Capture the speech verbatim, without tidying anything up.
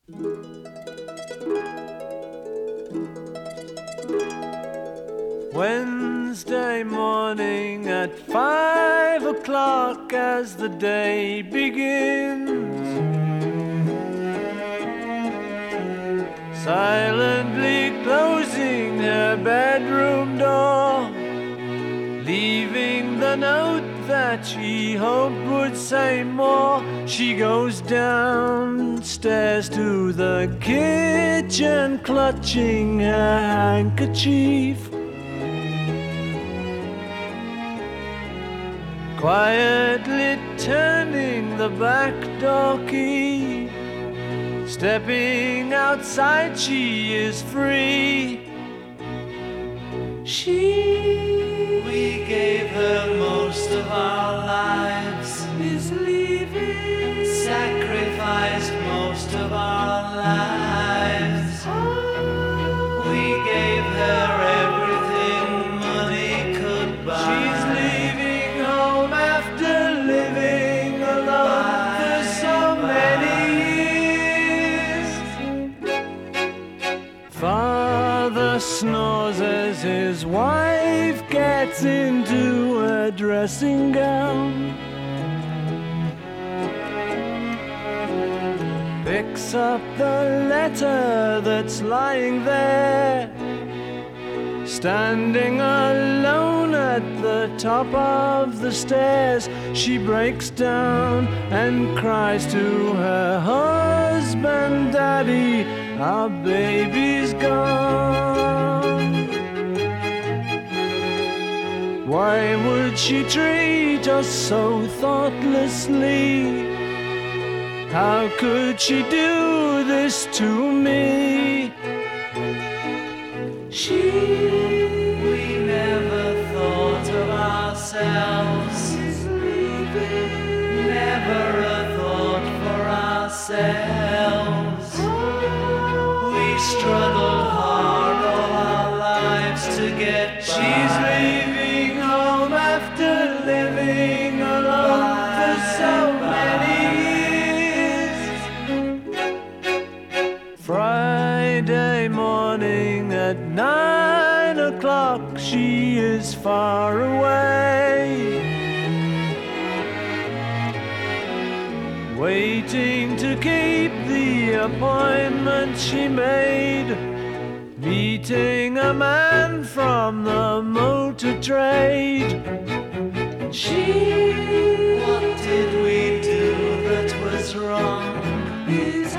Wednesday morning at five o'clock as the day begins, silently closing her bedroom door, leaving the note that she hoped would say more. She goes downstairs to the kitchen, clutching her handkerchief, quietly turning the back door key. Stepping outside, she is free. She, we gave her most of our lives, is leaving, sacrificed most of our lives. We gave her everything money could buy. She's leaving home after living alone for so many years. Father snores as his wife gets into her dressing gown, picks up the letter that's lying there. Standing alone at the top of the stairs, she breaks down and cries to her husband, "Daddy, our baby's gone." Why would she treat us so thoughtlessly? How could she do this to me? She, we never thought of ourselves, never a thought for ourselves. We struggled hard all our lives to get by. She's leaving home after living alone for so many years. Friday morning at nine o'clock, she is far away, waiting to keep the appointment she made, meeting a man from the motor trade. She, what did we do that was wrong? Is